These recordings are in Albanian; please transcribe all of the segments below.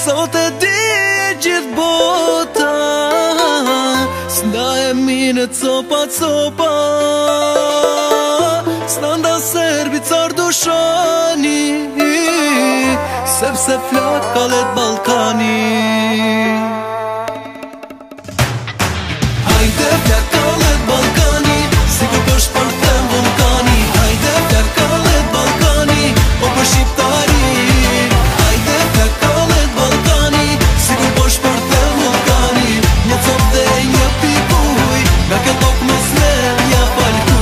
Sot e di gjithë bota, s'na e mine copa copa, s'na nda serbi car dushani, sepse flak kallet Balkani. Hajde flak kallet Balkani, sigur për shpërthem vulkani. Hajde flak kallet Balkani, po për shqiptari. Hajde flak kallet Balkani, sigur për shpërthem vulkani. Një cop dhe një pikuj, nga kjo tokë mos me ja falkuj.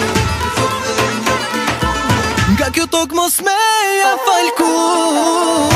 Nga kjo tokë mos me ja falkuj.